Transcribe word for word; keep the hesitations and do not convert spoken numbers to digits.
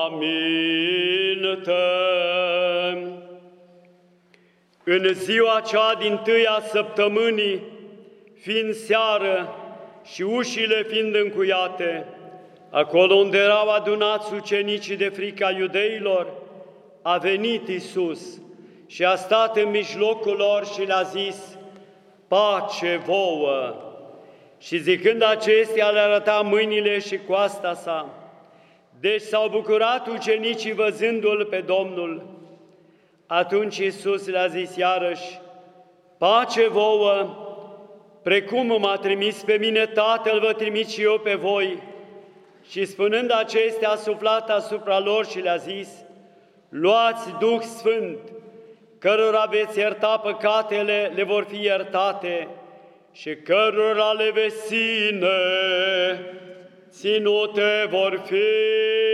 aminte. În ziua cea din-tâia săptămânii, fiind seară și ușile fiind încuiate, acolo unde erau adunați ucenicii de frica iudeilor, a venit Iisus și a stat în mijlocul lor și le-a zis: pace vouă! Și zicând acestea, le arăta mâinile și coasta sa. Deci s-au bucurat ucenicii văzându-L pe Domnul. Atunci Iisus le-a zis iarăși: pace vouă! Precum m-a trimis pe mine Tatăl, vă trimit și eu pe voi. Și spunând acestea, a suflat asupra lor și le-a zis: luați Duh Sfânt, cărora veți ierta păcatele, le vor fi iertate, și cărora le veți ține, ținute vor fi.